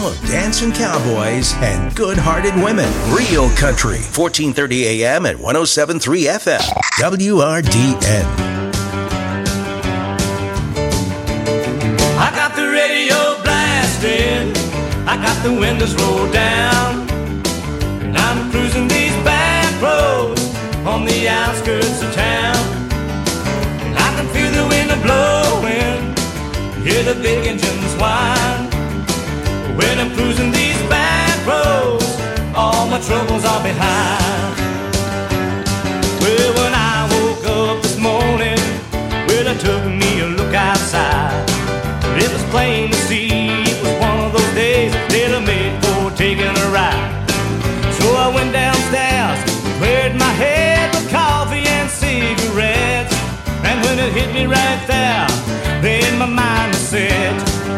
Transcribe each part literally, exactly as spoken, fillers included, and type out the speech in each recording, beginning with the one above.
of dancing cowboys and good-hearted women. Real Country, fourteen thirty a.m. at one oh seven point three F M. W R D N. I got the radio blasting, I got the windows rolled down, and I'm cruising these back roads on the outskirts of town. And I can feel the wind blowing, hear the big engines whine. When I'm cruising these back roads, all my troubles are behind. Well, when I woke up this morning, well, I took me a look outside. It was plain to see it was one of those days that I made for taking a ride. So I went downstairs, cleared my head with coffee and cigarettes. And when it hit me right there, then my mind was set.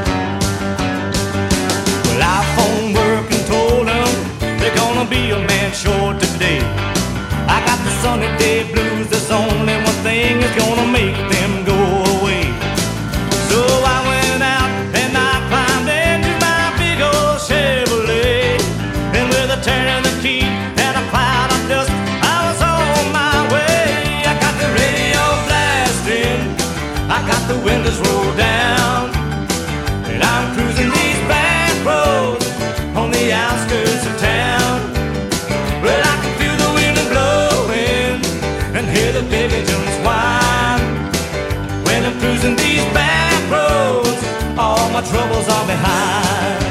Well, I phoned work and told them they're gonna be a man short today. I got the sunny day blues, there's only one thing that's gonna make them go away. So I went out and I climbed into my big old Chevrolet, and with a turn of the key and a cloud of dust, I was on my way. I got the radio blasting, I got the windows rolled down, and I'm cruising these back roads on the outskirts of town. Well, I can feel the wind blowing and hear the big engines whine. When I'm cruising these back roads, all my troubles are behind.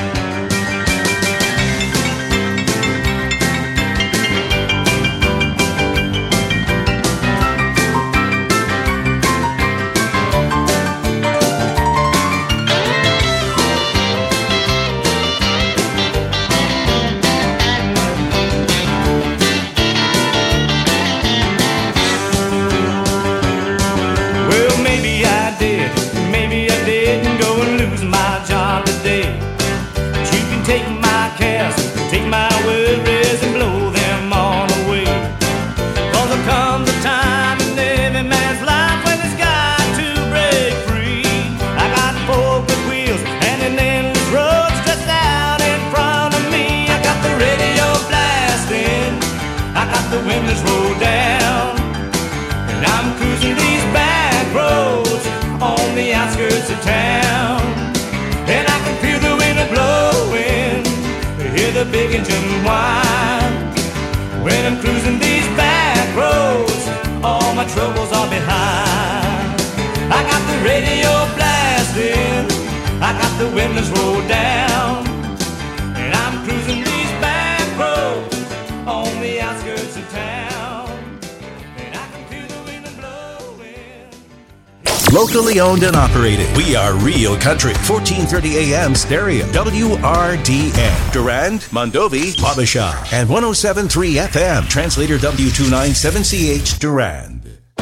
Take my cares, take my worries and blow them all away. Cause there comes a time in every man's life when it's got to break free. I got four good wheels and an endless road stretched out in front of me. I got the radio blasting, I got the windows rolled down, and I'm cruising these back roads on the outskirts of town. And I can feel the wind blowing, hear the big engine whine. When I'm cruising these back roads, all my troubles are behind. I got the radio blasting, I got the windows rolled down, and I'm cruising these back roads on the outskirts of town. And I can feel the wind blowing. Locally owned and operated. We are Real Country, fourteen thirty a.m. stereo. W R D N. Durand, Mondovi, Wabasha, and one oh seven point three F M. Translator W two ninety-seven C H, Durand.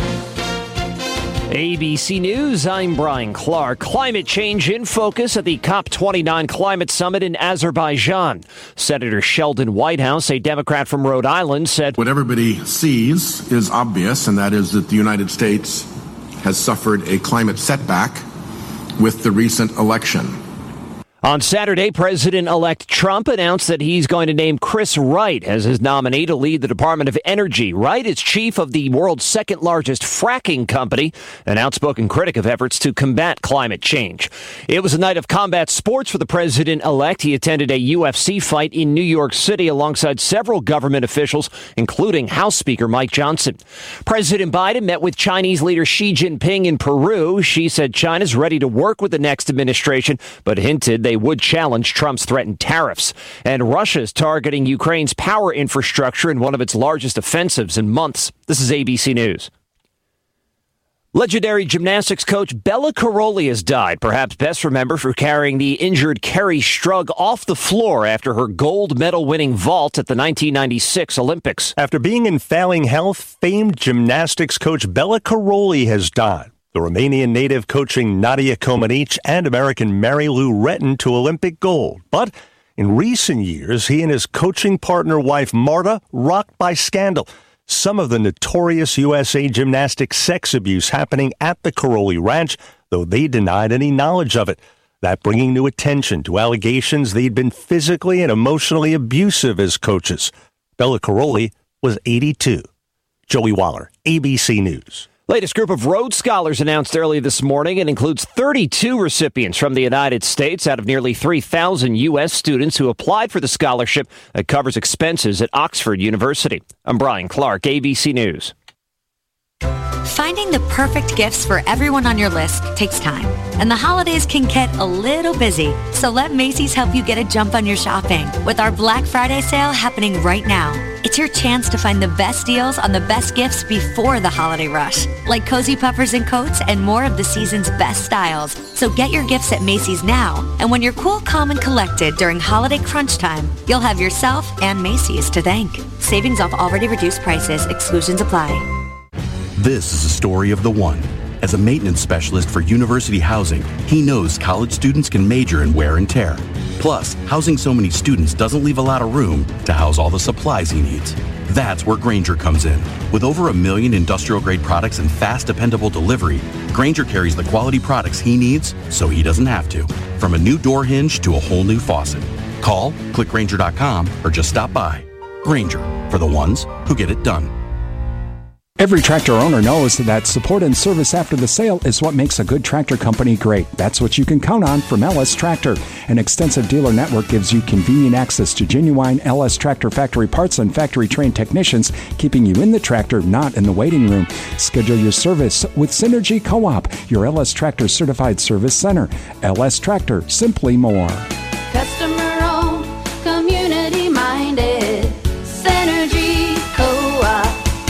A B C News, I'm Brian Clark. Climate change in focus at the COP twenty-nine Climate Summit in Azerbaijan. Senator Sheldon Whitehouse, a Democrat from Rhode Island, said, "What everybody sees is obvious, and that is that the United States has suffered a climate setback with the recent election." On Saturday, President-elect Trump announced that he's going to name Chris Wright as his nominee to lead the Department of Energy. Wright is chief of the world's second-largest fracking company, an outspoken critic of efforts to combat climate change. It was a night of combat sports for the president-elect. He attended a U F C fight in New York City alongside several government officials, including House Speaker Mike Johnson. President Biden met with Chinese leader Xi Jinping in Peru. Xi said China's ready to work with the next administration, but hinted they would challenge Trump's threatened tariffs. And Russia's targeting Ukraine's power infrastructure in one of its largest offensives in months. This is A B C News. Legendary gymnastics coach Bela Karolyi has died, perhaps best remembered for carrying the injured Kerri Strug off the floor after her gold medal-winning vault at the nineteen ninety-six Olympics. After being in failing health, famed gymnastics coach Bela Karolyi has died. The Romanian native coaching Nadia Comaneci and American Mary Lou Retton to Olympic gold. But in recent years, he and his coaching partner wife Marta rocked by scandal. Some of the notorious U S A gymnastics sex abuse happening at the Karolyi Ranch, though they denied any knowledge of it. that bringing new attention to allegations they'd been physically and emotionally abusive as coaches. Bela Karolyi was eighty-two. Joey Waller, A B C News. Latest group of Rhodes Scholars announced early this morning. It includes thirty-two recipients from the United States out of nearly three thousand U S students who applied for the scholarship that covers expenses at Oxford University. I'm Brian Clark, A B C News. Finding the perfect gifts for everyone on your list takes time, and the holidays can get a little busy. So let Macy's help you get a jump on your shopping with our Black Friday sale happening right now. It's your chance to find the best deals on the best gifts before the holiday rush, like cozy puffers and coats and more of the season's best styles. So get your gifts at Macy's now, and when you're cool, calm, and collected during holiday crunch time, you'll have yourself and Macy's to thank. Savings off already reduced prices. Exclusions apply. This is a story of the one. As a maintenance specialist for University Housing, he knows college students can major in wear and tear. Plus, housing so many students doesn't leave a lot of room to house all the supplies he needs. That's where Grainger comes in. With over a million industrial-grade products and fast, dependable delivery, Grainger carries the quality products he needs so he doesn't have to. From a new door hinge to a whole new faucet. Call, click Grainger dot com, or just stop by. Grainger, for the ones who get it done. Every tractor owner knows that support and service after the sale is what makes a good tractor company great. That's what you can count on from L S Tractor. An extensive dealer network gives you convenient access to genuine L S Tractor factory parts and factory-trained technicians, keeping you in the tractor, not in the waiting room. Schedule your service with Synergy Co-op, your L S Tractor certified service center. L S Tractor, simply more. Customer-owned, community-minded, Synergy Co-op.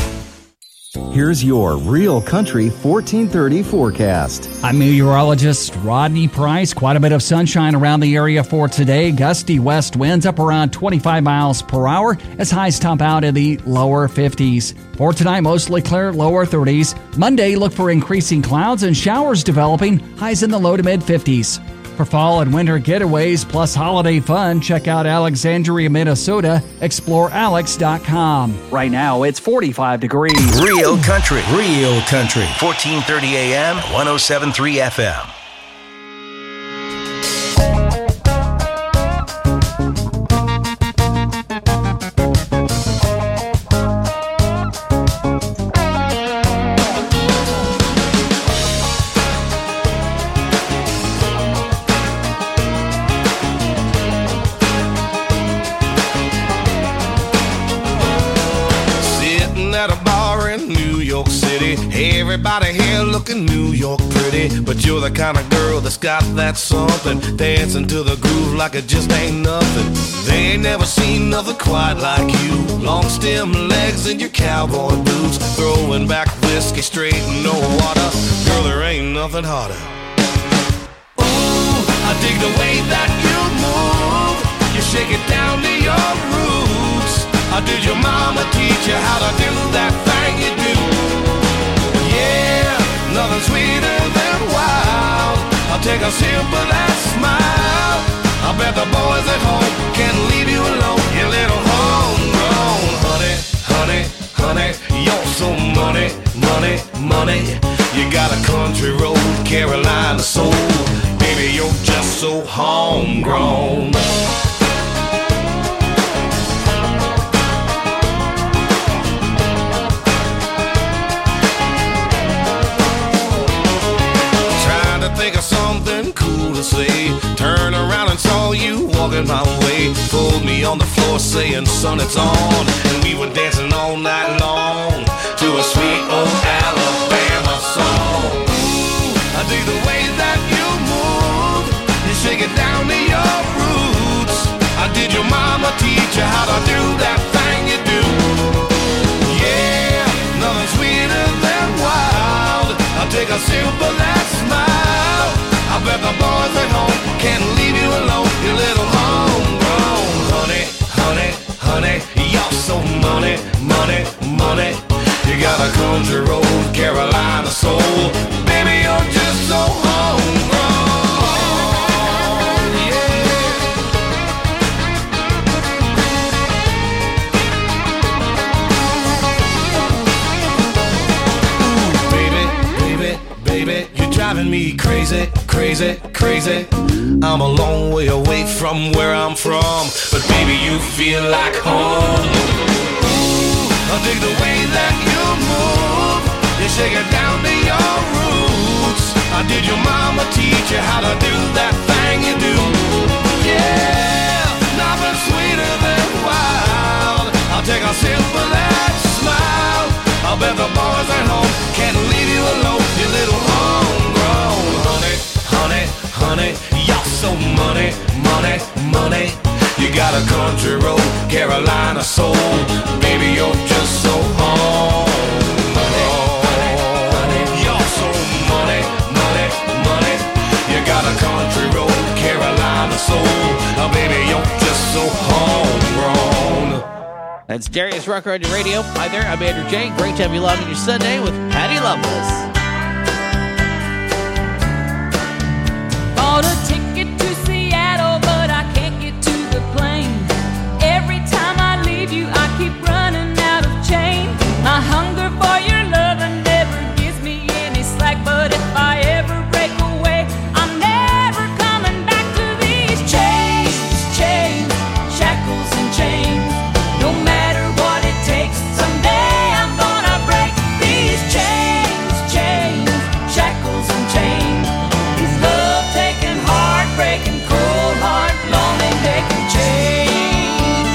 Here's your Real Country fourteen thirty forecast. I'm meteorologist Rodney Price. Quite a bit of sunshine around the area for today. Gusty west winds up around twenty-five miles per hour as highs top out in the lower fifties. For tonight, mostly clear, lower thirties. Monday, look for increasing clouds and showers developing, highs in the low to mid fifties. For fall and winter getaways plus holiday fun, check out Alexandria, Minnesota. explore alex dot com. Right now, it's forty-five degrees. Real Country, Real Country. fourteen thirty A M, one oh seven point three F M. Everybody here looking New York pretty, but you're the kind of girl that's got that something, dancing to the groove like it just ain't nothing. They ain't never seen nothing quite like you. Long stem legs and your cowboy boots, throwing back whiskey straight in no water. Girl, there ain't nothing harder. Ooh, I dig the way that you move. You shake it down to your roots. Or did your mama teach you how to do that thing you do? Nothing sweeter than wild. I'll take a sip of that smile. I bet the boys at home can't leave you alone. You little homegrown honey, honey, honey. You're so money, money, money. You got a country road, Carolina soul. Baby, you're just so homegrown. Think of something cool to say. Turn around and saw you walking my way. Pulled me on the floor saying, son, it's on. And we were dancing all night long to a sweet old Alabama song. Ooh, I dig the way that you move. You shake it down to your roots. I did your mama teach you how to do that thing you do? Yeah, nothing sweeter than wild. I'll take a sip of that smile. I bet the boys at home can't leave you alone. You little homegrown honey, honey, honey. You're so money, money, money. You got a country road, Carolina soul. Baby, you're just so homegrown. Yeah. Ooh, baby, baby, baby. baby, you're driving me crazy, crazy, crazy. I'm a long way away from where I'm from, but baby, you feel like home. Ooh, I dig the way that you move. You shake it down to your roots. How did your mama teach you how to do that thing you do? Yeah, nothing sweeter than wild. I'll take a sip of that smile. I bet the boys at home can't leave you alone. You little homegrown honey, honey, honey. You're so money, money, money. You got a country road, Carolina soul. Baby, you're just so home. Got a country road, Carolina soul. Oh, baby, you're just so homegrown. That's Darius Rucker on your radio. Hi there, I'm Andrew J. Great to have you along on your Sunday with Patty Loveless. Bought a ticket to Seattle, but I can't get to the plane. Every time I leave you, I keep running out of change. My hunger for your love never gives me any slack, but if I ever break away, I'm never coming back to these chains, chains, shackles and chains. No matter what it takes, someday I'm gonna break these chains, chains, shackles and chains. These love taking, heartbreaking, cold heart, lonely making chains.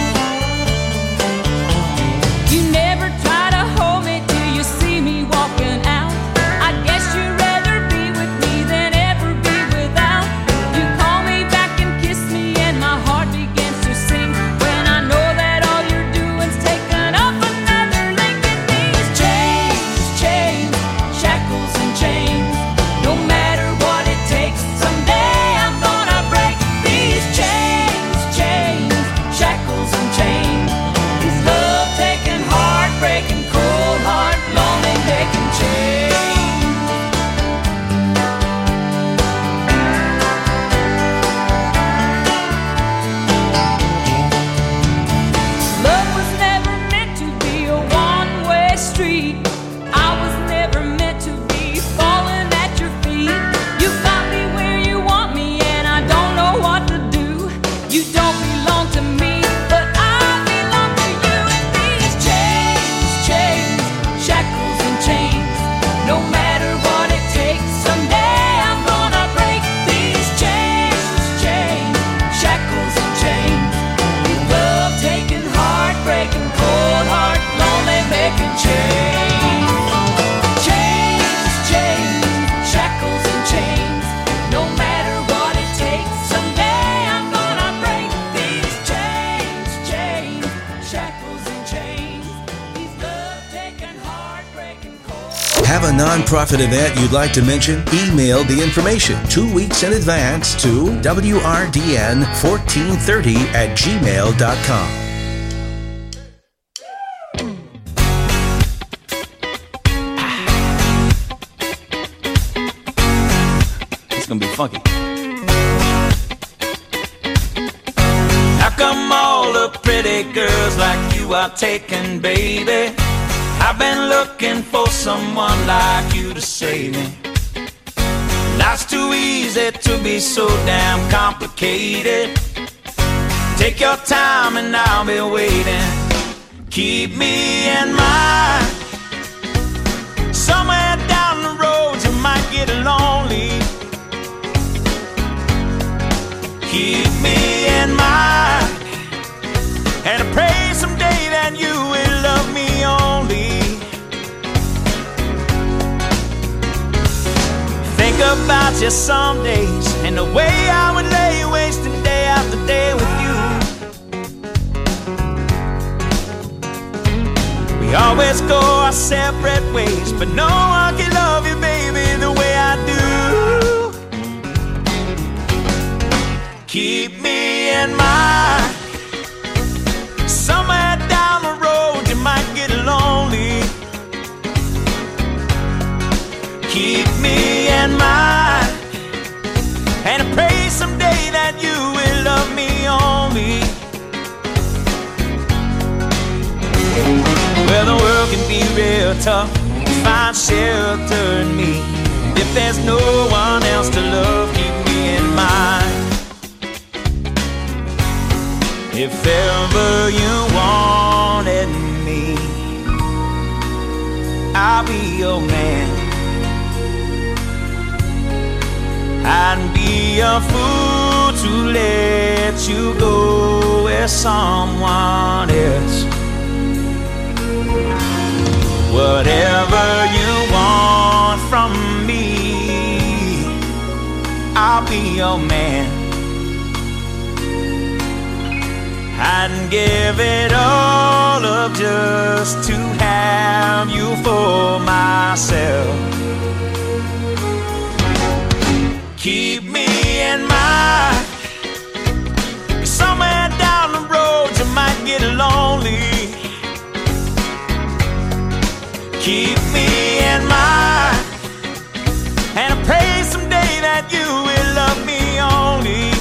You never try to hold me till you see me walking out. I guess you'd rather be with me than ever be without. You call me back and kiss me and my heart begins to sing, when I know that all you're doing's taking up another link in these chains, chains, shackles and chains. No matter what it takes, someday I'm gonna break these chains, chains, shackles and chains. These love taking, heartbreaking, cold heart, lonely making chains. Love was never meant to be a one-way street. I was never meant to be falling at your feet. You got me where you want me and I don't know what to do. You don't belong to me, but I belong to you. And these chains, chains, shackles and chains. No matter what it takes, someday I'm gonna break these chains, chains, shackles and chains. These love taking, heartbreaking, cold heart, lonely making chains. Chains, chains, shackles and chains. No matter what it takes, someday I'm gonna break these chains, chains, shackles and chains. These love taking, heartbreaking, cold. Have a nonprofit event you'd like to mention? Email the information two weeks in advance to W R D N fourteen thirty at gmail dot com. It's gonna be funky. How come all the pretty girls like you are taken, baby? I've been looking for someone like you to save me. Life's too easy to be so damn complicated. Take your time and I'll be waiting. Keep me in mind. Somewhere down the road you might get lonely. Keep me in mind. And I pray someday that you will love me only. Think about you some days and the way I would lay wasting day after day with you. We always go our separate ways, but no one can love you, baby, the way I do. Keep me in mind. Somewhere down the road you might get lonely. Keep me in mind. And I pray someday that you will love me only. Well, the world can be real tough. Find shelter in me. if there's no one else to love, keep me in mind. If ever you wanted me, I'll be your man. I'd be a fool to let you go with someone else. Whatever you want from me, I'll be your man. I'd give it all up just to have you for myself. Keep me in mind, 'cause somewhere down the road you might get lonely. Keep me in mind, and I pray someday that you will love me only.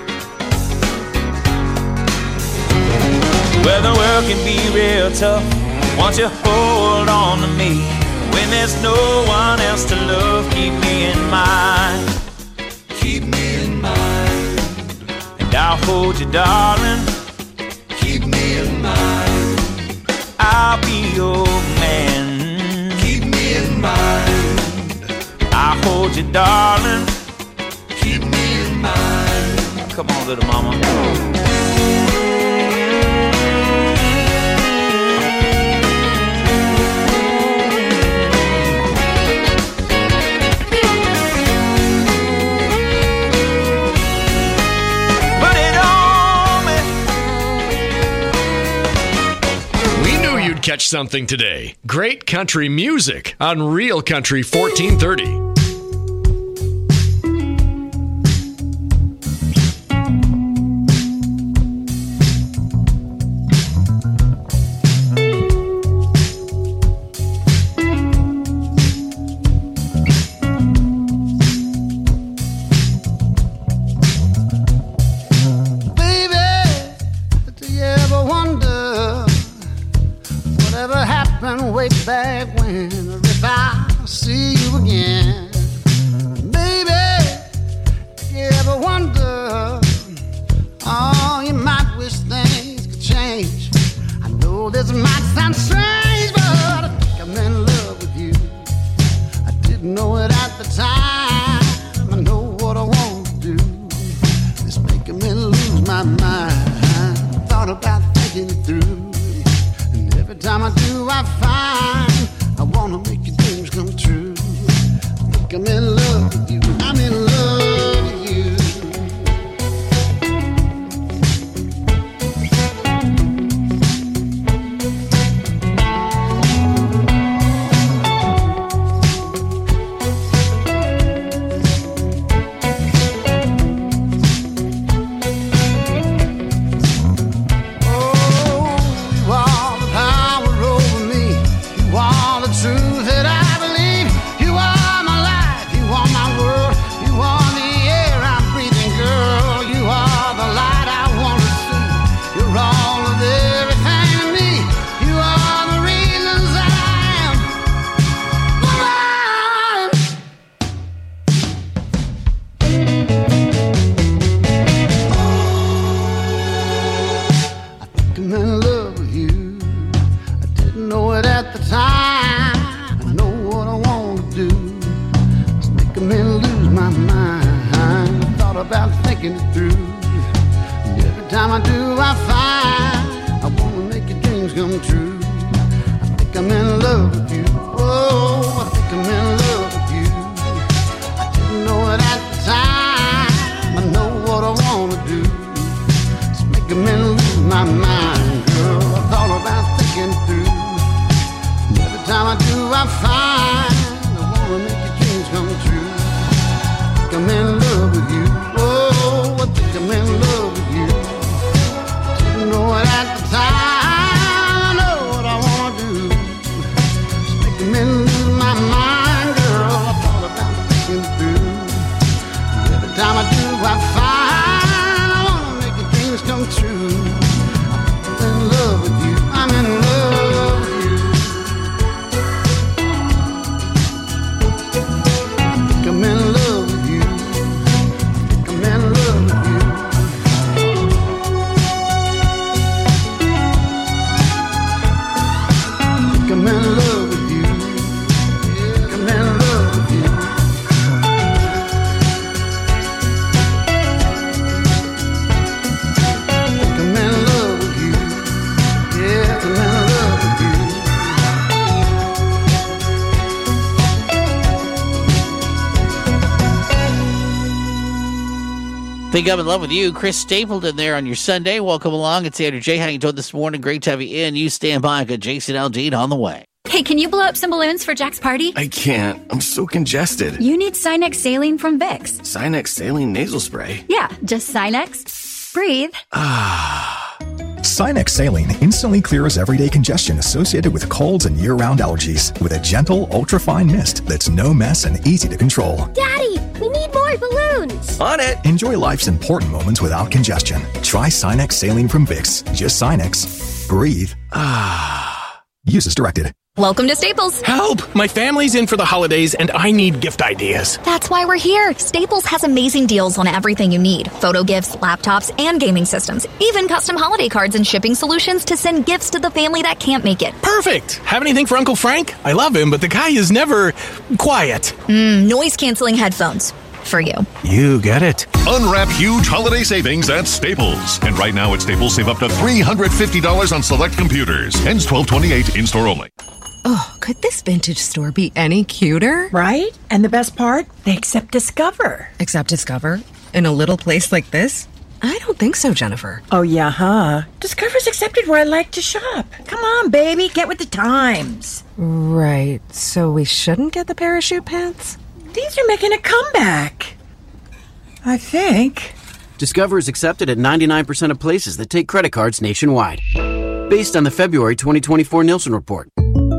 Well, the world can be real tough, won't you hold on to me? When there's no one else to love, keep me in mind. Keep me in mind, and I'll hold you, darling. Keep me in mind, I'll be your man. Keep me in mind, I'll hold you, darling. Keep me in mind. Come on, little mama. Catch something today. Great country music on Real Country fourteen thirty. Lose my mind, girl. Think I'm in love with you. Chris Stapleton there on your Sunday. Welcome along. It's Andrew J. How you doing this morning? Great to have you in. You stand by. I got Jason Aldean on the way. Hey, can you blow up some balloons for Jack's party? I can't. I'm so congested. You need Sinex Saline from Vicks. Sinex Saline Nasal Spray? Yeah, just Sinex. Breathe. Ah. Sinex Saline instantly clears everyday congestion associated with colds and year-round allergies with a gentle, ultra-fine mist that's no mess and easy to control. Daddy, we need more balloons. On it. Enjoy life's important moments without congestion. Try Sinex Saline from Vicks. Just Sinex. Breathe. Ah. Use as directed. Welcome to Staples. Help! My family's in for the holidays and I need gift ideas. That's why we're here. Staples has amazing deals on everything you need. Photo gifts, laptops, and gaming systems. Even custom holiday cards and shipping solutions to send gifts to the family that can't make it. Perfect! Have anything for Uncle Frank? I love him, but the guy is never quiet. Mm, noise-canceling headphones. For you. You get it. Unwrap huge holiday savings at Staples. And right now at Staples, save up to three hundred fifty dollars on select computers. Ends twelve twenty-eight in-store only. Oh, could this vintage store be any cuter? Right? And the best part? They accept Discover. Accept Discover? In a little place like this? I don't think so, Jennifer. Oh, yeah, huh? Discover's accepted where I like to shop. Come on, baby, get with the times. Right. So we shouldn't get the parachute pants? These are making a comeback. I think. Discover is accepted at ninety-nine percent of places that take credit cards nationwide. Based on the February twenty twenty-four Nielsen report.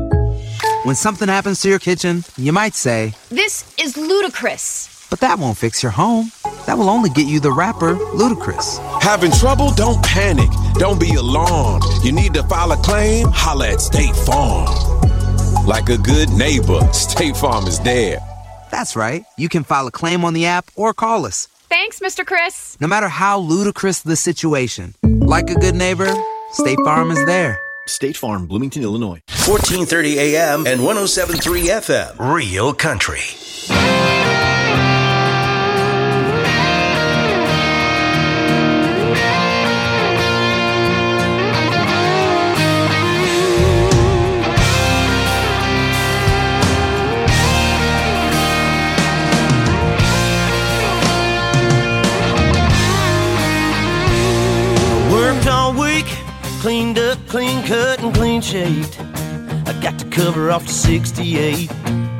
When something happens to your kitchen, you might say, "This is ludicrous." But that won't fix your home. That will only get you the rapper, Ludacris. Having trouble? Don't panic. Don't be alarmed. You need to file a claim? Holla at State Farm. Like a good neighbor, State Farm is there. That's right. You can file a claim on the app or call us. Thanks, Mister Chris. No matter how ludicrous the situation, like a good neighbor, State Farm is there. State Farm, Bloomington, Illinois. fourteen thirty A M and one oh seven point three F M. Real Country. Worked all week, cleaned up, clean cut, and clean shaved. I got to cover off the sixty-eight.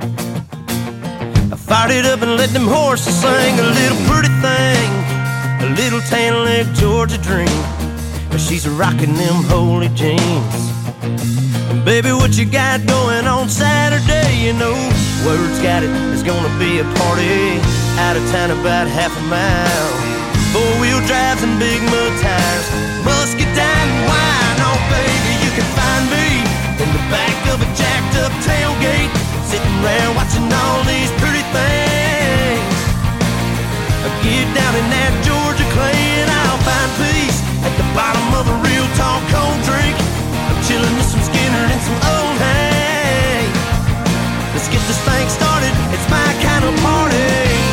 I fired it up and let them horses sing a little pretty thing, a little tan leg Georgia dream. But she's rocking them holy jeans. And baby, what you got going on Saturday? You know, word's got it, there's gonna be a party out of town about half a mile. Four-wheel drives and big mud tires, musket down and wine. Oh, baby, you can find me in the back of a jacked-up tailgate, sitting around watching all these pretty things. I get down in that Georgia clay and I'll find peace at the bottom of a real tall cold drink. I'm chilling with some Skinner and some old hay. Let's get this thing started, it's my kind of party.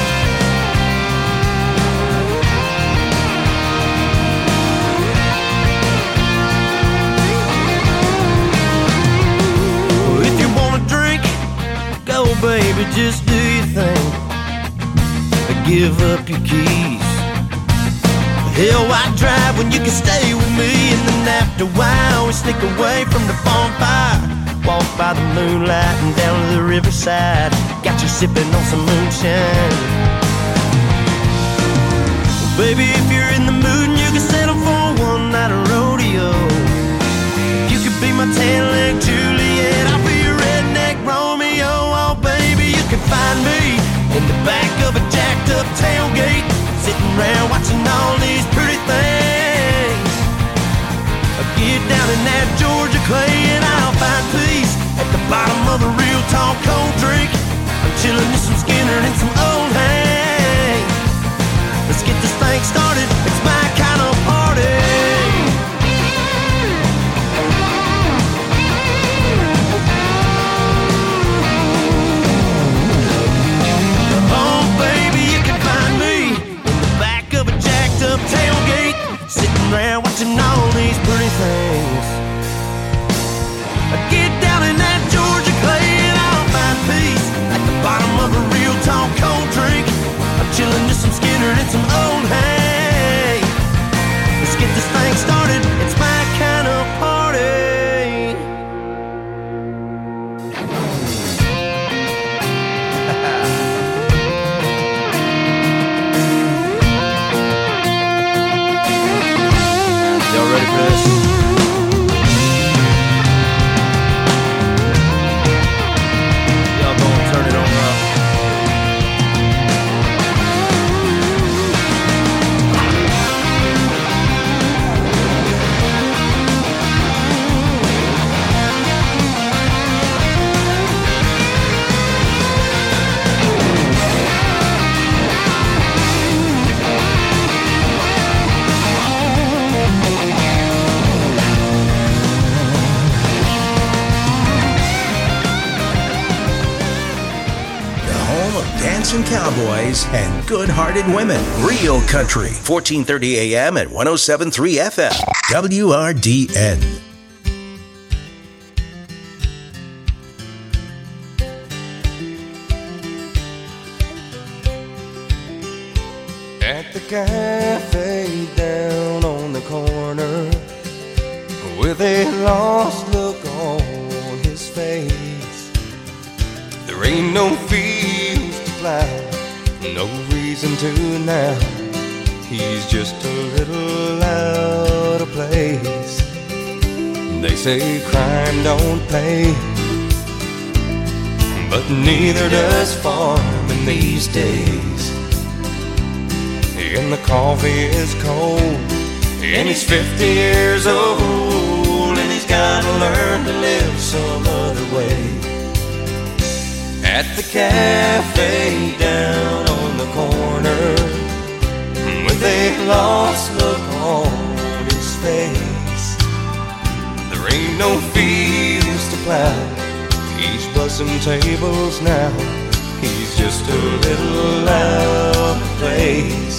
Go, baby, just do your thing. Give up your keys. Hell, why drive when you can stay with me? And then after a while, we sneak away from the bonfire, walk by the moonlight and down to the riverside. Got you sipping on some moonshine. Well, baby, if you're in the mood and you can settle for one night of rodeo, you could be my tan-leg Juliet, I'll be your redneck Romeo. Oh, baby, you can find me in the back of a jacked-up tailgate, sitting around watching all these pretty things. I get down in that Georgia clay and I'll find peace at the bottom of a real tall cold drink. I'm chilling with some Skinner and some old hay. Let's get this thing started, it's my kind of party. home of dancing cowboys and good-hearted women. Real Country, fourteen thirty A M at one oh seven point three F M. W R D N. At the cafe down on the corner, with a lost look on his face, there ain't no fields to plow, no reason to now. He's just a little out of place. They say crime don't pay, but neither does farming these days. And the coffee is cold, and he's fifty years old, and he's gotta learn to live some other way. At the cafe down on the corner, with a lost look on his face, there ain't no fields to plow, he's bussing tables now. He's just a little out of place.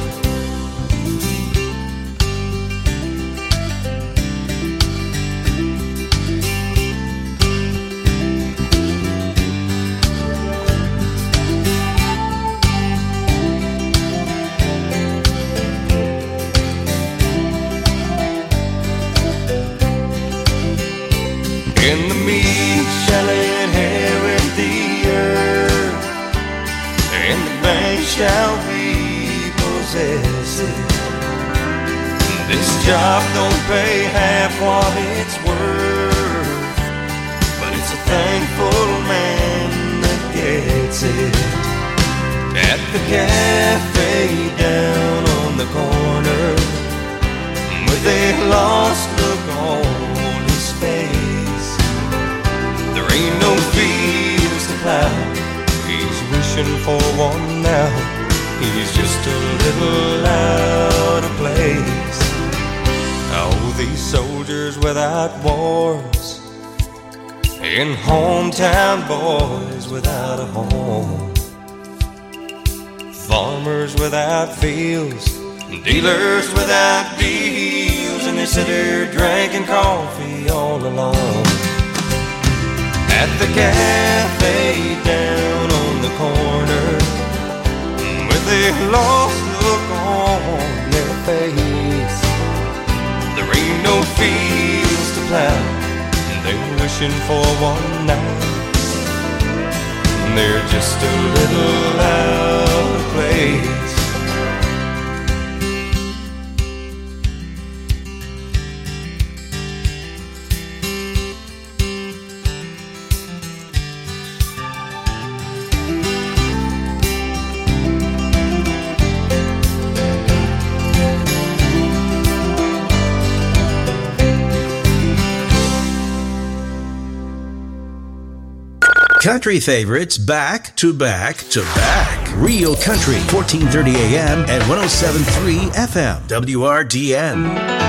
In the meek shall inherit the earth, and the bank shall repossess it. This job don't pay half what it's worth, but it's a thankful man that gets it. At the cafe down on the corner, with a lost look on his face, there ain't no fields to plow, he's wishing for one now. He's just a little out of place. Oh, these soldiers without wars, and hometown boys without a home, farmers without fields, dealers without deals, and they sit there drinking coffee all alone. At the cafe down on the corner, with a lost look on their face, there ain't no fields to plow, they're wishing for one night, they're just a little out of place. Country favorites back to back to back. Real Country, fourteen thirty A M and one oh seven point three F M. W R D N.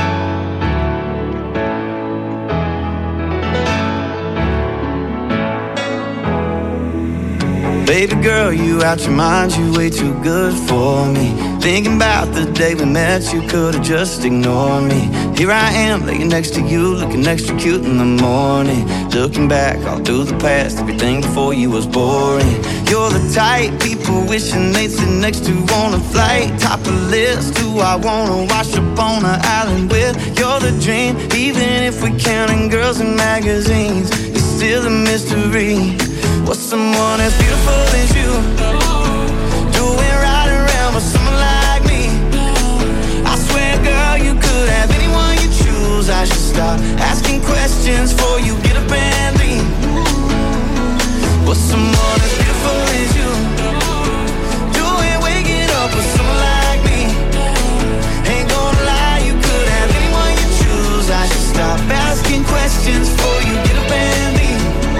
Baby girl, you out your mind, you way too good for me. Thinking about the day we met, you could've just ignored me. Here I am, laying next to you, looking extra cute in the morning. Looking back all through the past, everything before you was boring. You're the type people wishing they'd sit next to on a flight. Top of the list, who I wanna wash up on an island with. You're the dream, even if we're counting girls in magazines, it's still a mystery. What's someone as beautiful as you doing right around with someone like me? I swear, girl, you could have anyone you choose. I should stop asking questions before you get up and leave. What's someone as beautiful as you doing waking up with someone like me? Ain't gonna lie, you could have anyone you choose. I should stop asking questions before you get up and leave.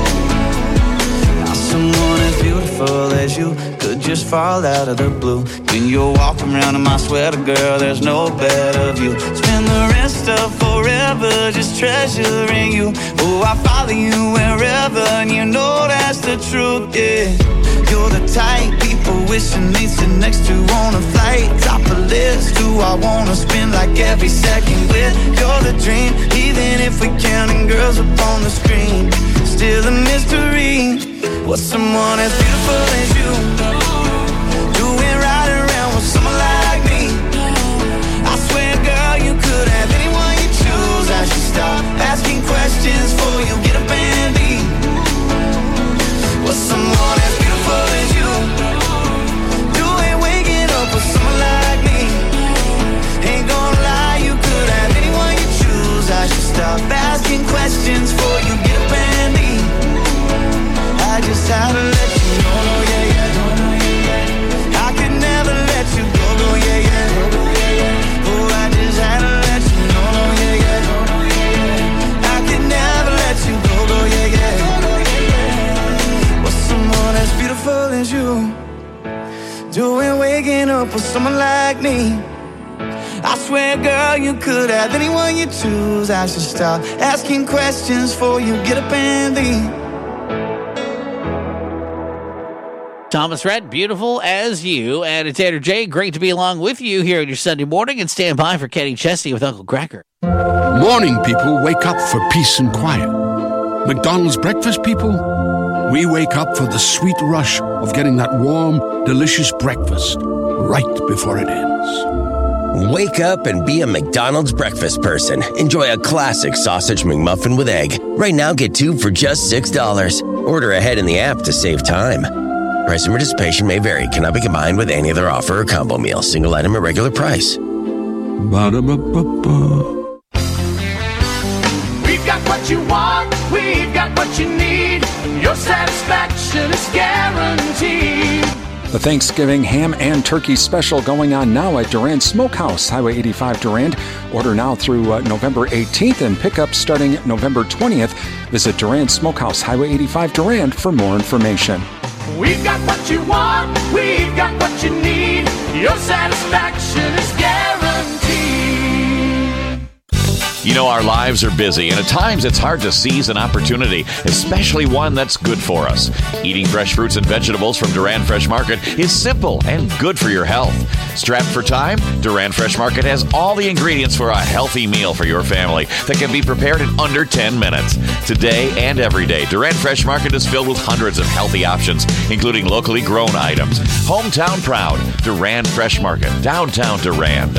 Someone as beautiful as you could just fall out of the blue. When you're walking around in my sweater, girl, there's no better view. Spend the rest of forever just treasuring you. Oh, I follow you wherever, and you know that's the truth, yeah. You're the type people wishing they sit next to on a flight. Top of list, who I wanna spend like every second with. You're the dream, even if we're counting girls up on the screen. Still a mystery. What's someone as beautiful as you doing right around with someone like me? I swear, girl, you could have anyone you choose. I should stop asking questions before you get up and leave. What's someone as beautiful as you doing waking up with someone like me? Ain't gonna lie, you could have anyone you choose. I should stop asking questions before you get up and leave. I just had to let you know, no, yeah, yeah, no, no, yeah, yeah. I could never let you go, no, yeah, yeah, no, no, yeah, yeah. Oh, I just had to let you know, no, yeah, yeah, no, no, yeah, yeah. I could never let you go, no, yeah, yeah, no, no, yeah, yeah. What's someone as beautiful as you doing waking up with someone like me? I swear, girl, you could have anyone you choose. I should stop asking questions before you get up and leave. Thomas Rhett, beautiful as you. And it's Andrew J. Great to be along with you here on your Sunday morning. And stand by for Kenny Chesney with Uncle Cracker. Morning, people, wake up for peace and quiet. McDonald's breakfast, people, we wake up for the sweet rush of getting that warm, delicious breakfast right before it ends. Wake up and be a McDonald's breakfast person. Enjoy a classic sausage McMuffin with egg. Right now, get two for just six dollars. Order ahead in the app to save time. Price and participation may vary. Cannot be combined with any other offer or combo meal. Single item at regular price. Ba-da-ba-ba-ba. We've got what you want, we've got what you need. Your satisfaction is guaranteed. The Thanksgiving ham and turkey special going on now at Durand Smokehouse, Highway eighty-five Durand. Order now through uh, November eighteenth and pick up starting November twentieth. Visit Durand Smokehouse, Highway eighty-five Durand for more information. We've got what you want, we've got what you need. Your satisfaction is guaranteed. You know, our lives are busy, and at times it's hard to seize an opportunity, especially one that's good for us. Eating fresh fruits and vegetables from Durand Fresh Market is simple and good for your health. Strapped for time, Durand Fresh Market has all the ingredients for a healthy meal for your family that can be prepared in under ten minutes. Today and every day, Durand Fresh Market is filled with hundreds of healthy options, including locally grown items. Hometown proud, Durand Fresh Market, downtown Durand.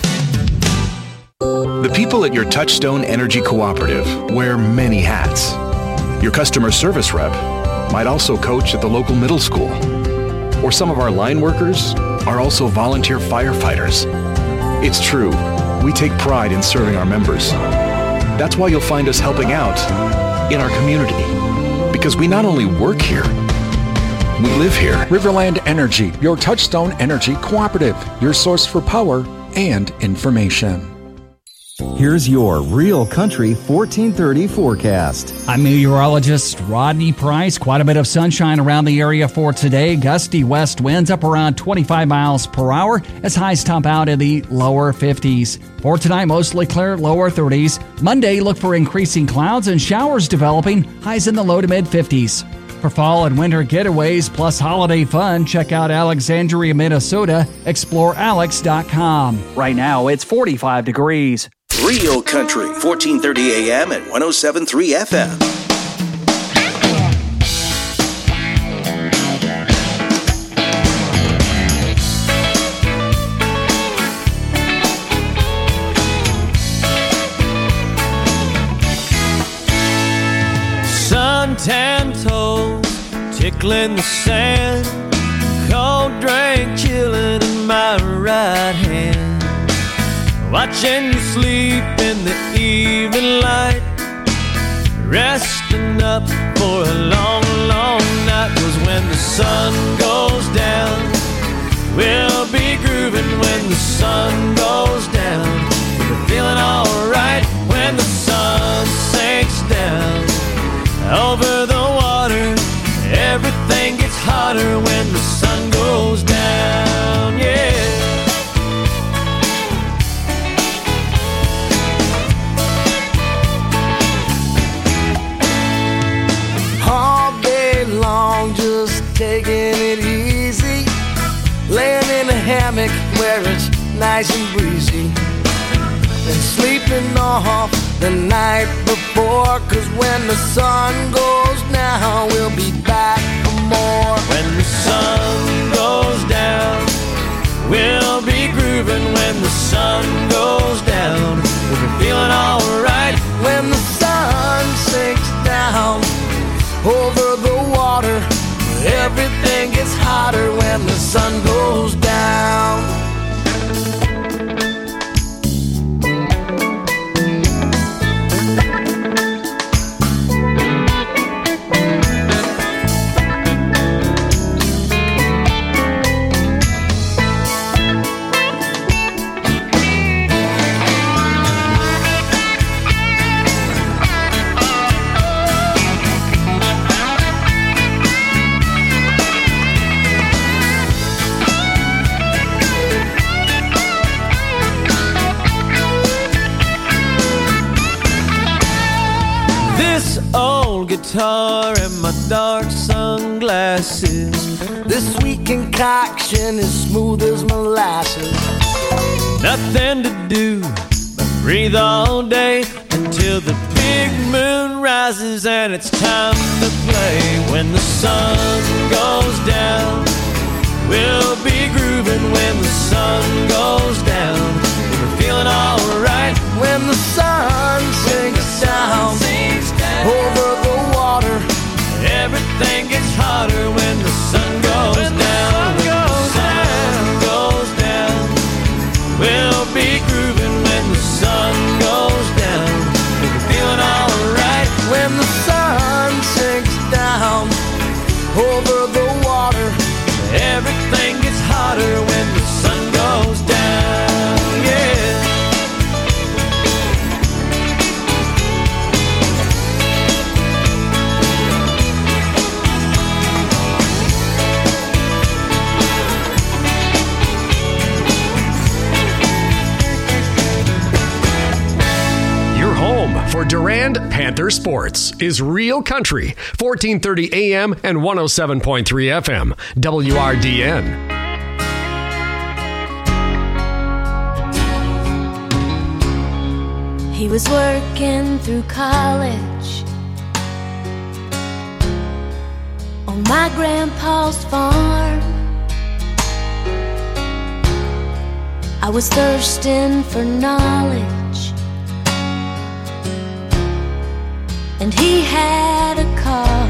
The people at your Touchstone Energy Cooperative wear many hats. Your customer service rep might also coach at the local middle school. Or some of our line workers are also volunteer firefighters. It's true, we take pride in serving our members. That's why you'll find us helping out in our community. Because we not only work here, we live here. Riverland Energy, your Touchstone Energy Cooperative, your source for power and information. Here's your Real Country fourteen thirty forecast. I'm meteorologist Rodney Price. Quite a bit of sunshine around the area for today. Gusty west winds up around twenty-five miles per hour as highs top out in the lower fifties. For tonight, mostly clear, lower thirties. Monday, look for increasing clouds and showers developing, highs in the low to mid fifties. For fall and winter getaways plus holiday fun, check out Alexandria, Minnesota. explore alex dot com. Right now, it's forty-five degrees. Real Country, fourteen thirty A M and one oh seven point three F M. Suntan toes tickling the sand, cold drink chilling in my right hand. Watching you sleep in the evening light, resting up for a long, long night. 'Cause when the sun goes down, we'll be grooving when the sun goes down. We're feeling alright when the sun sinks down. Over the water, everything gets hotter when the sun goes down, yeah. Long, just taking it where it's nice and breezy, and sleeping off the night before, 'cause when the sun goes down we'll be back for more. When the sun goes down we'll be grooving. When the sun goes down we'll be feeling alright. When the sun sinks down over the water, everything gets hotter when the sun goes down. Guitar and my dark sunglasses, this sweet concoction is smooth as molasses. Nothing to do but breathe all day until the big moon rises and it's time to play. When the sun goes down we'll be grooving. When the sun goes down we'll be feeling alright. When the sun sinks down over the water, everything gets hotter when the sun goes when down. The sun when goes the sun down. goes down, we'll be grooving. When the sun goes down, we'll be feeling alright. When the sun sinks down over the water, everything gets hotter when the sun goes down. Yeah. For Durand Panther Sports is Real Country, fourteen thirty A M and one oh seven point three F M, W R D N. He was working through college on my grandpa's farm. I was thirsting for knowledge, and he had a car.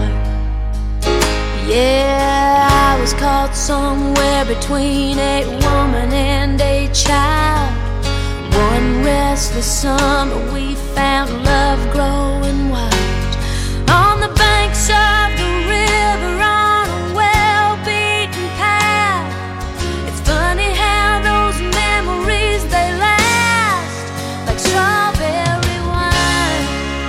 Yeah, I was caught somewhere between a woman and a child. One restless summer we found love growing wild on the banks of the river on a well-beaten path. It's funny how those memories, they last like strawberry wine.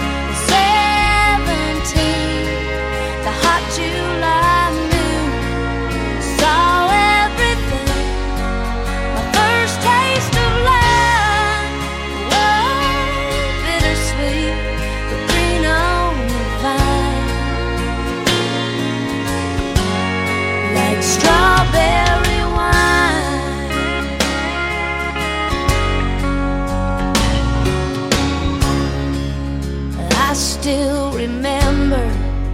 Seventeen, the hot July moon saw everything. My first taste of love, whoa, bittersweet, but green on the vine, like strawberry wine. I still remember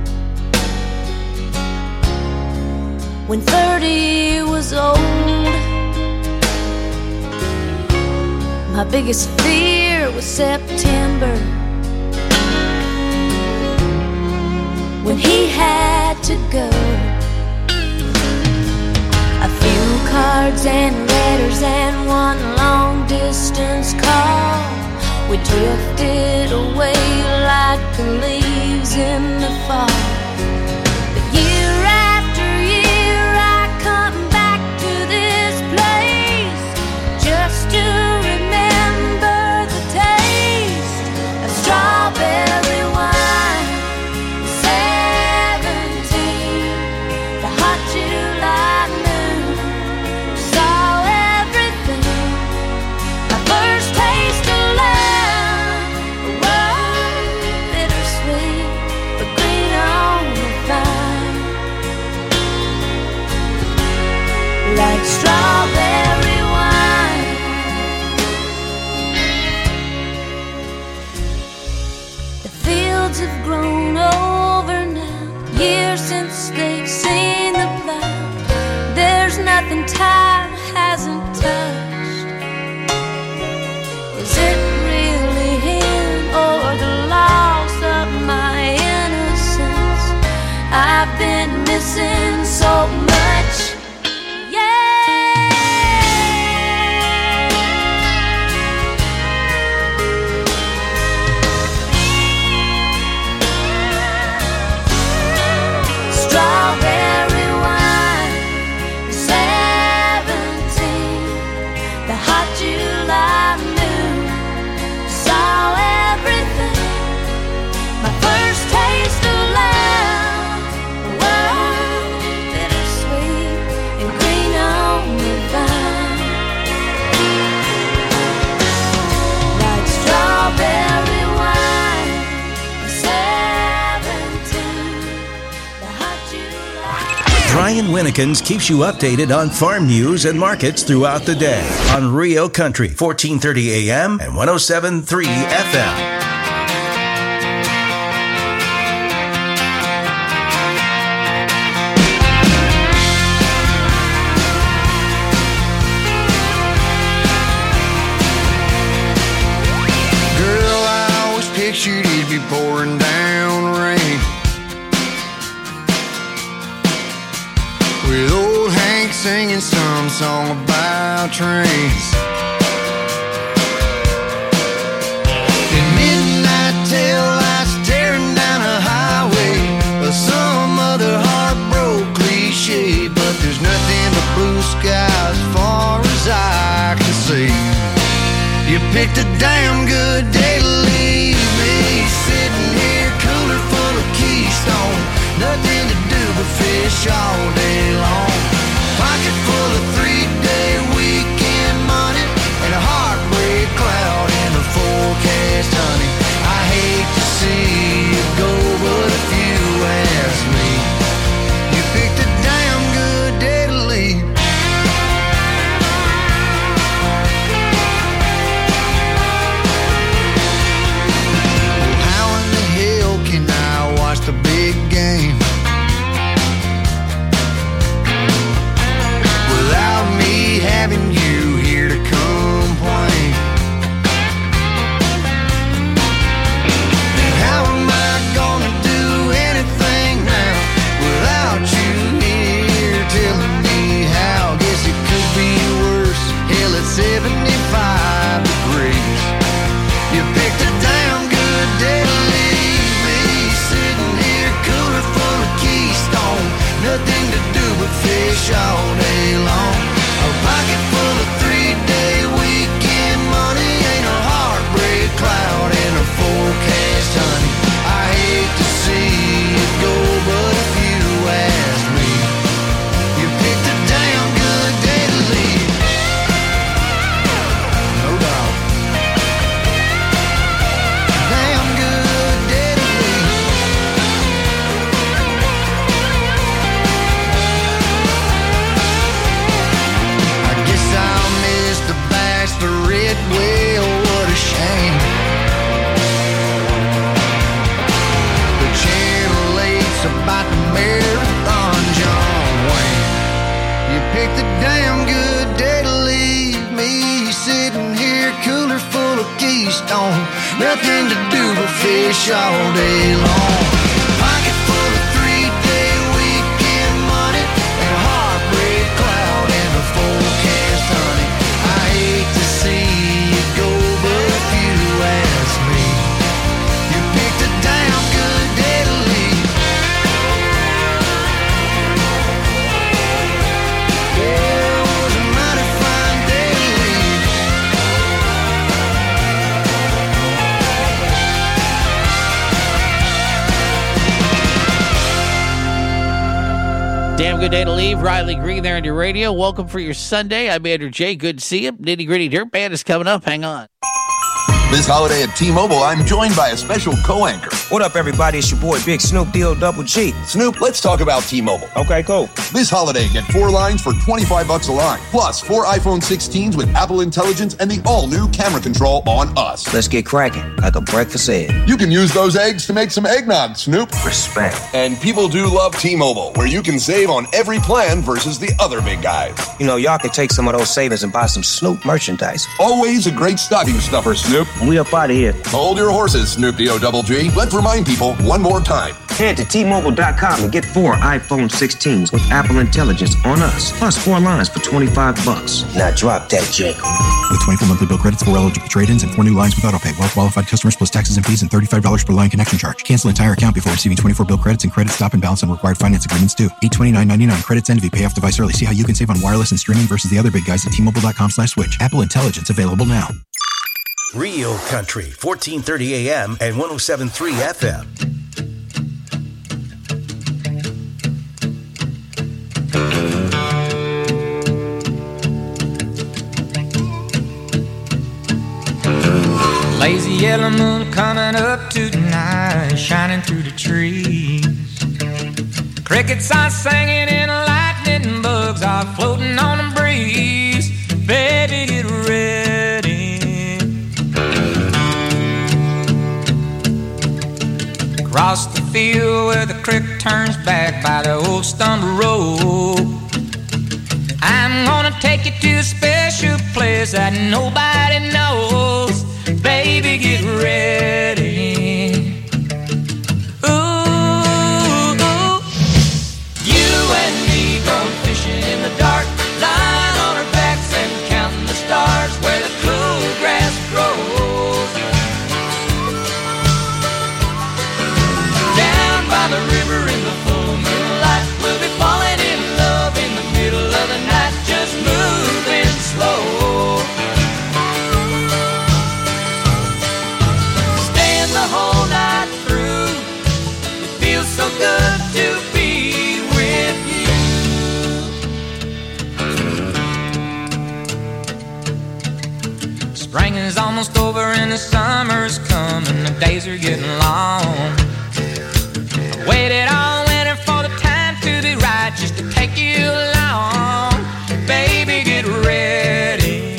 when thirty was old. My biggest fear was September, when he had to go. A few cards and letters and one long distance call. We drifted away like the leaves in the fall. But year after year I come back to this place just to remember the taste of strawberry wine. Seventeen, the hot July moon saw everything. My first taste of love, whoa, bittersweet, but green on the vine, like strawberry wine. nothing time hasn't touched. Is it really him or the loss of my innocence? I've been missing so much. Strawberry wine, seventeen, the hot July moon, saw everything. My first taste of love, the world bittersweet and green on the vine, like strawberry wine, seventeen. Brian Winnekins keeps you updated on farm news and markets throughout the day on Rio Country, fourteen thirty A M and one oh seven point three F M. Girl, I always pictured it'd be pouring down rain, with old Hank singing some song about trains. In midnight tail lights tearing down a highway, or some other heartbroken cliche, but there's nothing but blue skies as far as I can see. You picked a damn good day to leave me, sitting here cooler full of Keystone, nothing to do but fish all day long. Pocket full of three-day weekend money and a heartbreak cloud in the forecast, honey. I hate to see you go, but if you ask me, you picked a damn good day to leave. How in the hell can I watch the big game without me having you here to complain? And how am I gonna do anything now without you here telling me how? Guess it could be worse. Hell, it's seventy-five degrees. You picked a damn good day to leave me, sitting here cooler full of Keystone, nothing to do but fish all day long. A pocket full of three-day weekend money ain't a heartbreak cloud in a forecast, honey. I hate to see it go, but if you ask me, you picked a damn good day to leave. No doubt. Damn good day to leave. I guess I'll miss the bachelorette, well, what a shame. The Channel eight's about the marathon, John Wayne. You picked a damn good day to leave me, sitting here cooler full of Keystone, nothing to do but fish all day long. Pocket full of three-day weekend money and a heartbreak cloud in the forecast, honey. I hate to see you go, but if you ask me, you picked a damn good day to leave. Yeah, it was a mighty fine day to leave. Damn good day to leave. Riley Green there on your radio. Welcome for your Sunday. I'm Andrew J. Good to see you. Nitty Gritty Dirt Band is coming up. Hang on. This holiday at T-Mobile, I'm joined by a special co-anchor. What up, everybody? It's your boy, Big Snoop D O Double G. Snoop, let's talk about T-Mobile. Okay, cool. This holiday, get four lines for twenty-five bucks a line, plus four iPhone sixteens with Apple Intelligence and the all-new camera control on us. Let's get cracking, like a breakfast egg. You can use those eggs to make some eggnog, Snoop. Respect. And people do love T-Mobile, where you can save on every plan versus the other big guys. You know, y'all can take some of those savings and buy some Snoop merchandise. Always a great stocking stuffer, Snoop. We up out of here. Hold your horses, Snoop D O Double G. Let's remind people one more time. Head to T Mobile dot com and get four iPhone sixteens with Apple Intelligence on us, plus four lines for twenty-five bucks. Now drop that jingle. With twenty-four monthly bill credits, four eligible trade-ins, and four new lines with autopay. Well-qualified customers plus taxes and fees and thirty-five dollars per line connection charge. Cancel entire account before receiving twenty-four bill credits and credit stop and balance on required finance agreements due. eight twenty-nine ninety-nine. Credits end if you pay off device early. See how you can save on wireless and streaming versus the other big guys at T Mobile dot com slash switch. Apple Intelligence available now. Real Country, fourteen thirty A M and one oh seven point three F M. Lazy yellow moon coming up tonight, shining through the trees. Crickets are singing and lightning bugs are floating on the breeze. Baby, get ready. Across the field where the creek turns back by the old stumble road, I'm gonna take you to a special place that nobody knows. Baby, get ready. Ooh, ooh. You and me going fishing in the dark, lying on our backs and counting the stars where the cool grass grows. Down by the river in the full moonlight, we'll be falling in love in the middle of the night, just moving slow. Staying the whole night through, it feels so good to be with you. Spring is almost over and the summer's coming, the days are getting long. Waited all winter for the time to be right, just to take you along. Baby, get ready.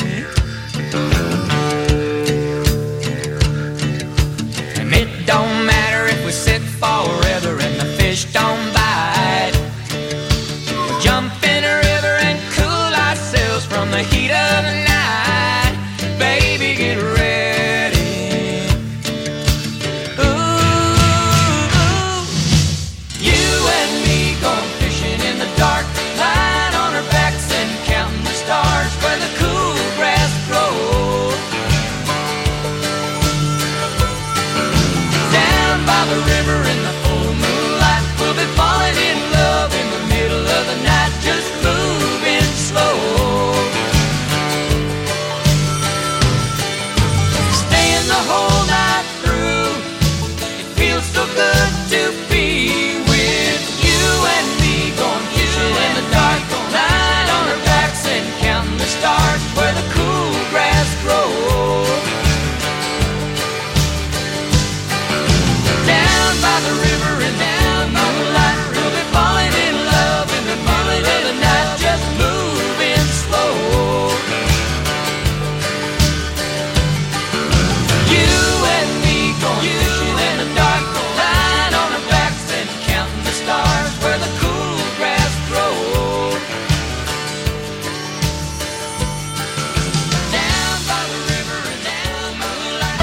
And it don't matter if we sit forever and the fish don't bite. We'll jump in a river and cool ourselves from the heat of the night. Baby, get ready. The river in the full moonlight, we'll be falling in love in the middle of the night, just moving slow. Staying the whole night through, it feels so good to be with you and me, going fishing in the dark, lying on our backs and counting the stars where the cool grass grows. By the river and down by the light, we'll be falling in love in the middle of the night, just moving slow. You and me going fishing in the dark, lying on our backs and counting the stars where the cool grass grows. Down by the river and down by the light.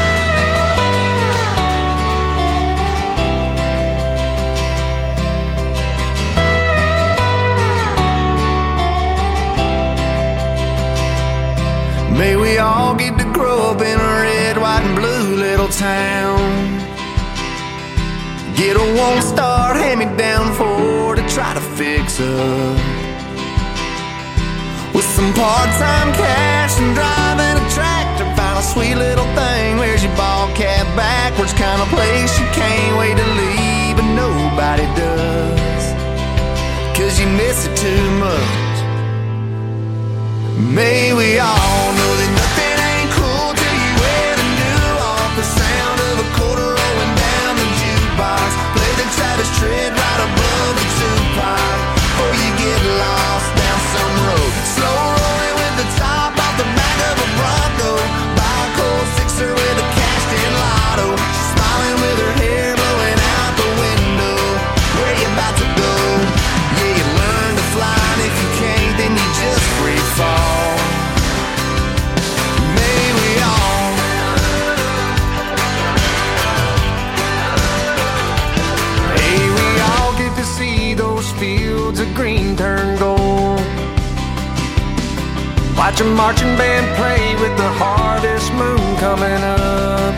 May we all get to grow up in a red, white, and blue little town. Get a one-star hand-me-down Ford to try to fix up, with some part-time cash and driving a tractor. Find a sweet little thing, wears your ball cap backwards, kind of place you can't wait to leave, but nobody does, 'cause you miss it too much. May we all know that nothing ain't cool till you wear the new Watch a marching band play with the harvest moon coming up.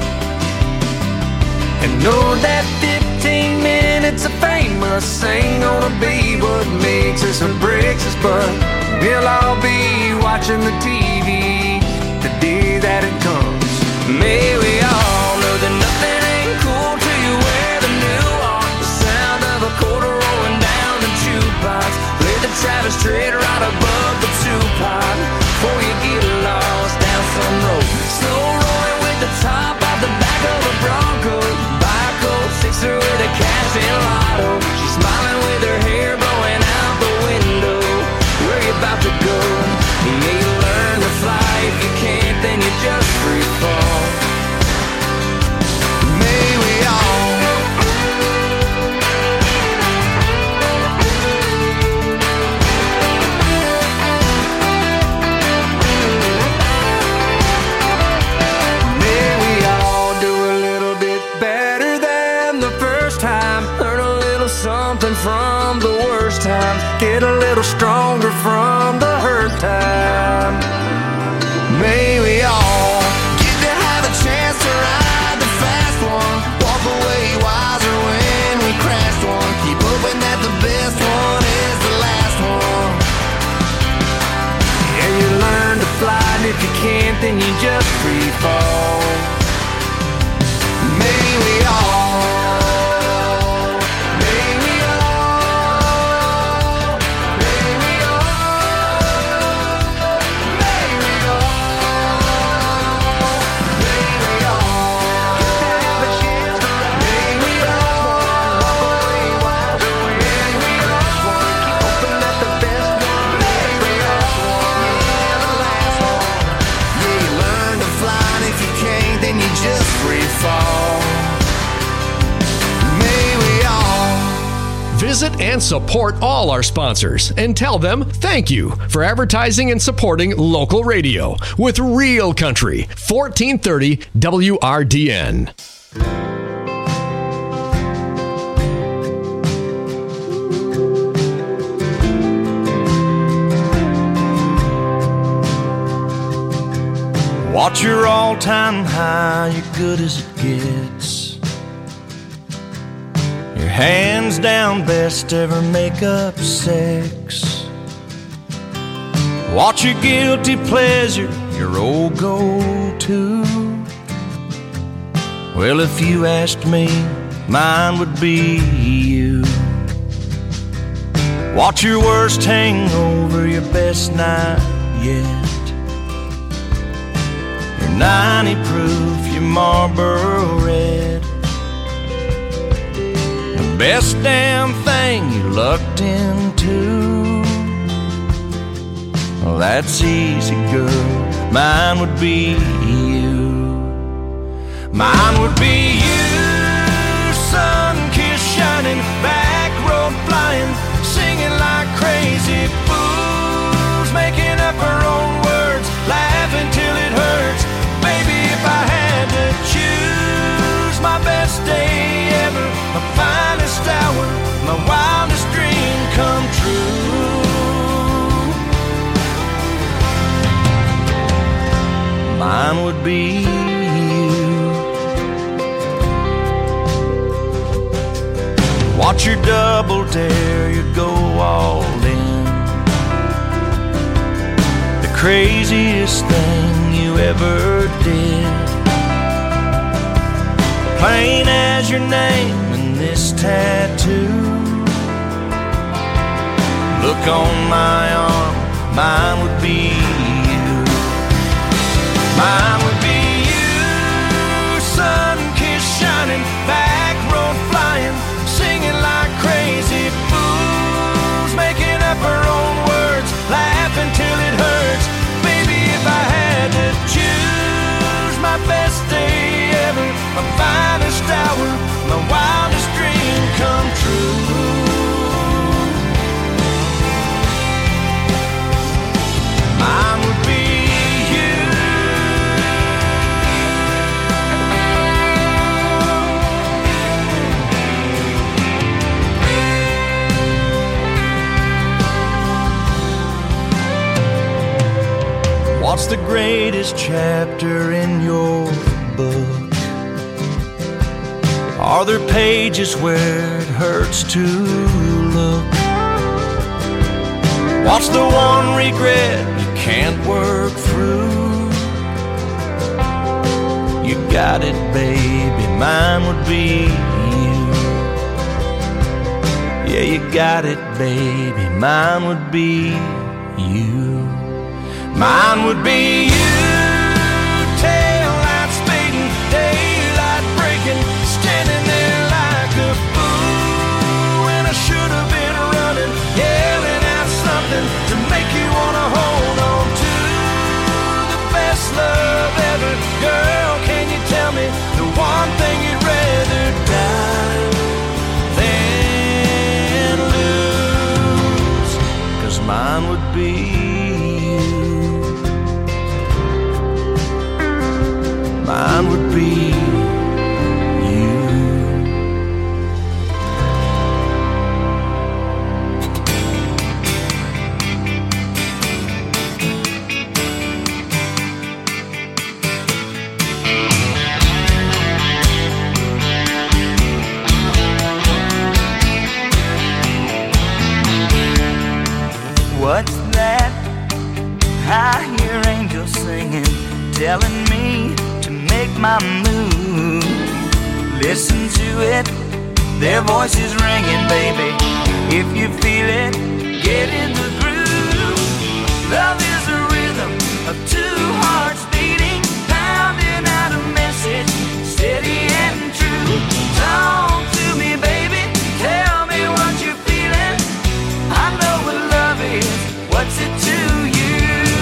And know that fifteen minutes of fame us ain't gonna be what makes us or breaks us, but we'll all be watching the T V the day that it comes. May we all know that nothing ain't cool till you wear the new one. The sound of a quarter rolling down the jukebox. Play the Travis Tritt right above the two-pot before you get lost down some road. Slow rolling with the top off the back of a Bronco. Buy a cold sixer with a cash in lotto. She's smiling with her hair blowing out the window. Where you about to go? You may learn to fly. If you can't, then you just free fall. May we all May we all do a little bit better than the first time. Learn a little something from the worst times. Get a little stronger from the hurt time. May we all get to have a chance to ride the fast one. Walk away wiser when we crashed one. Keep hoping that the best one is the last one. Yeah, you learn to fly, and if you can't, then you just free fall. May we all May we all May we all May we all May we all get to have a chance to ride. May we all walk away wiser when we crash one. Keep hoping that the best one is the last one. Yeah, the last one. Yeah, you learn to fly, and if you can't, then you just free fall. May we all Visit and support all our sponsors and tell them thank you for advertising and supporting local radio with Real Country, fourteen thirty W R D N. Watch your all-time high, you're good as it gets. Your hands down best ever make-up sex. Watch your guilty pleasure, your old go-to. Well, if you asked me, mine would be you. Watch your worst hangover, your best night yet. Your ninety proof, your Marlboro Red. The best damn thing you lucked into. Well, that's easy, girl. Mine would be you. Mine would be you. Sun-kissed, shining, back road flying, singing like crazy fools, making up our own words, laughing till it hurts. Baby, if I had to choose, my best day ever, my finest hour, my wildest dream come true. Mine would be you. Watch your double dare, you go all in. The craziest thing you ever did. Plain as your name and this tattoo. Look on my arm, mine would be you. Mine would be you. Sun-kissed, shining, back road flying, singing like crazy fools, making up our own words, laughing till it hurts. Baby, if I had to choose, my best day ever, my finest hour, my wildest dream come true. Mine would be you. What's the greatest chapter in your book? Are there pages where it hurts to look? What's the one regret you can't work through? You got it, baby, mine would be you. Yeah, you got it, baby, mine would be you. Mine would be you. Tail light speeding, daylight breaking, standing there like a fool when I should have been running, yelling out something to make you wanna hold on to the best love ever. Girl, can you tell me the one thing you'd rather die than lose? 'Cause mine would be mine would be you. What's that? I hear angels singing, telling me to make my move. Listen to it, their voices ringing, baby. If you feel it, get in the groove. Love is a rhythm of two hearts beating, pounding out a message, steady and true. Talk to me, baby, tell me what you're feeling. I know what love is, what's it to you?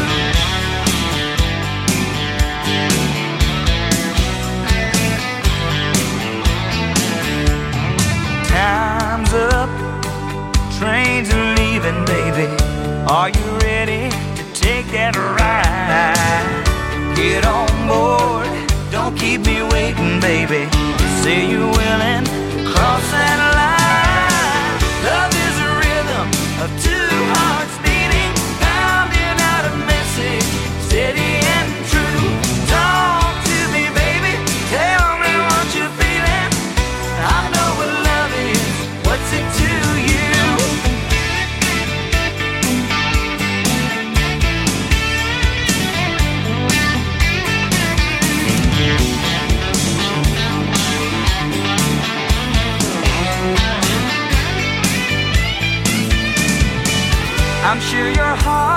Time's up, trains are leaving, baby. Are you ready to take that ride? Get on board, don't keep me waiting, baby. Say you're willing to cross that line. Love is a rhythm of two hearts beating, pounding out a message, steady and true. Talk to me, baby, tell me what you're feeling. I know what love is, what's it to you? I'm sure your heart